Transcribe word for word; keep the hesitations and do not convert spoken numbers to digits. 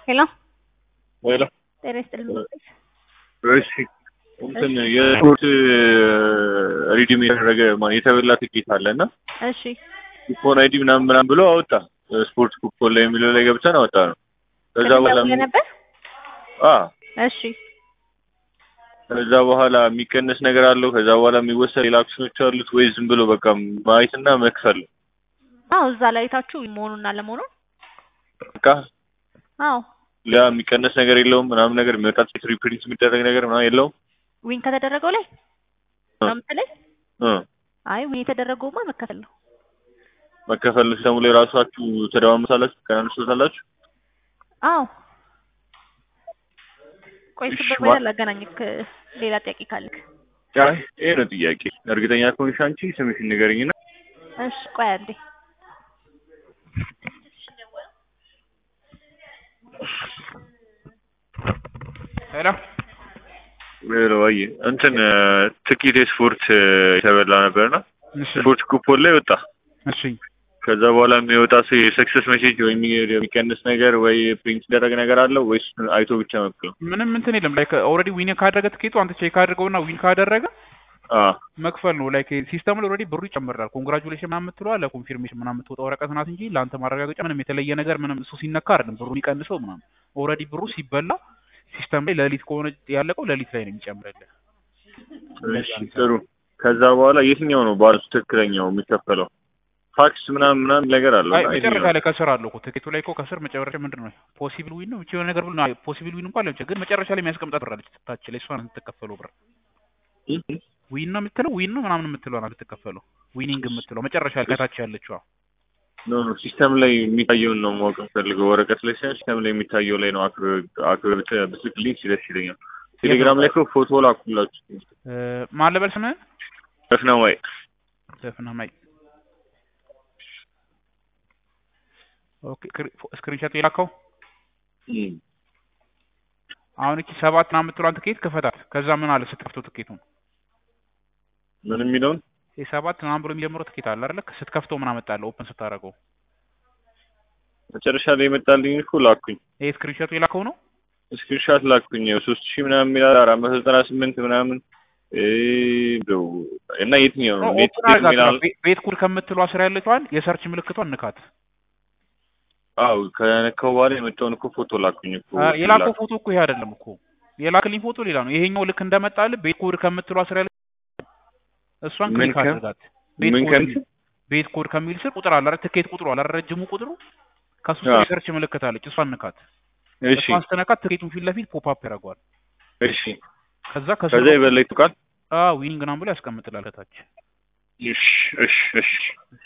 Hello? Hello. ጤና ይስጥልኝ። እሺ እንትን የስፖርት ሪዲም ያደረገ ማለት የተበላ ትኬት አለና እሺ ኩፖን አይዲ ምናምን ምናምን ብሎ አወጣ። ስፖርት ኩፖን ላይ የሚለው ላይ ገብተን አወጣ ነው። ከዛ በኋላ ነበር አ እሺ ከዛ በኋላ የሚቀነስ ነገር አለው። ከዛ በኋላ የሚወሰድ ሌላ አክሽኖች አሉት ወይ ዝም ብሎ በቃ ማየትና መክፈል? አዎ እዛ ላይ ታችሁ መሆኑና ለመሆኑ በቃ አዎ ያ የሚቀነስ ነገር የለውም ምናምን ነገር የሚወጣ ሪፕሪንት የሚደረግ ነገር ምናምን የለውም። ዊን ከተደረገው ላይ ለምሳሌ እ አይ ዊን የተደረገውማ መከፈል ነው። መከፈል ሲስተሙ ላይ ራሳችሁ ተደማምሳላችሁ ከናንሱታላችሁ? አዎ ቆይስ በኋላ ላገናኝክ ሌላ ጥያቄ ካለክ? አይ ይሄ ነው ጥያቄ። እርግጠኛ ከሆንሽ አንቺ ስምሽን ንገሪኝና። እሺ ቆይ አንዴ ሄሎ ሄሎ አይ እንትን ትኬት ስፖርት የተበላ ነበርና እሺ ስፖርት ኩፖን ላይ ወጣ። እሺ ከዛ በኋላ የሚወጣ ሰክሰስ ሜሴጅ ወይ የሚቀንስ ነገር ወይ ፕሪንት ደረግ ነገር አለው ወይስ አይቶ ብቻ መጥቶ? ምንም እንትን የለም። ላይክ ኦልሬዲ ዊን ካደረገ ትኬቱ አንተ ቼክ አድርገውና ዊን ካደረገ አ መክፈል ነው። ላይክ ሲስተም ላይ ኦልሬዲ ብሩ ይጨምራል። ኮንግራቹሌሽን ምናምን የምትለው አለ ኮንፊርሜሽን ምናምን የምትወጣው ወረቀት ናት እንጂ ለአንተ ማረጋገጫ ምንም የተለየ ነገር ምንም እሱ ሲነካ አይደለም ብሩ የሚቀንሰው ምናምን። ኦልሬዲ ብሩ ሲበላ ሲስተም ላይ ሌሊት ከሆነ ያለቀው ሌሊት ላይ ነው የሚጨምርልህ። እሺ ጥሩ። ከዛ በኋላ የትኛው ነው ባለ ትክክለኛው የሚከፈለው? ፋክስ ምናምን ምናምን ነገር አለው። አይ መጨረሻ ላይ ከስር አለው እኮ ትኬቱ ላይ እኮ ከስር መጨረሻ ምንድነው ፖሲብል ዊን ነው የሆነ ነገር ብሎ ነው ፖሲብል ዊን እንኳን ለምሳሌ ግን መጨረሻ ላይ የሚያስቀምጣት ብር አለች ታች ላይ እሷን የምትከፈለው ብር ዊን ነው የምትለው ዊን ነው ምናምን የምትለው ነው የምትከፈለው ዊኒንግ የምትለው መጨረሻ ላይ ከታች ያለችው ኖ ኖ ሲስተም ላይ የሚታየውን ነው ማወቅ ፈልገው። ወረቀት ላይ ሳይሆን ሲስተም ላይ የሚታየው ላይ ነው። አክብር ብትልኝ ሲደርስ ይለኛል። ቴሌግራም ላይ እኮ ፎቶ ላኩላችሁ። ማን ልበል ስምህን? ደፍናማይ ደፍናማይ ኦኬ ስክሪንሾት የላከው አሁን እቺ ሰባት ምናምን የምትለዋን ትኬት ክፈታት። ከዛ ምን አለ ስትከፍተው ትኬቱን ምን የሚለውን የሰባት ምናምን ብሎ የሚጀምረው ትኬት አለ አይደል? ስትከፍተው ምን አመጣለህ ኦፕን ስታደርገው መጨረሻ ላይ የመጣልኝ እኮ ላኩኝ። ይሄ ስክሪንሾት የላከው ነው። ስክሪንሾት ላኩኝ ሶስት ሺህ ምናምን የሚላል አራት መቶ ዘጠና ስምንት ምናምን እ ብሎ እና የትኛው ነው ኔት ሚላል ቤት ኩድ ከምትለው አስራ ያለችዋን የሰርች ምልክቷን ንካት። አው ከነካው በኋላ የመጣውን እኮ ፎቶ ላኩኝ እኮ። የላከው ፎቶ እኮ ይሄ አይደለም እኮ የላክልኝ ፎቶ ሌላ ነው። ይሄኛው ልክ እንደመጣልህ ቤት ኮድ ከምትለው አስራ ያለች እሷን ክሊክ አድርጋት። ቤት ኮድ ቤት ኮድ ከሚል ስር ቁጥር አለ አይደል? ትኬት ቁጥሩ አለ አይደል? ረጅሙ ቁጥሩ ከሱ ስር ሰርች ምልክት አለች። እሷን ንካት። እሺ እሷን ስትነካት ትኬቱን ፊት ለፊት ፖፕ አፕ ያደርገዋል። እሺ ከዛ ከዛ ከዛ ይበለጥ ቃል አዎ ዊኒንግ ናም ብሎ ያስቀምጥላል ከታች። እሺ እሺ እሺ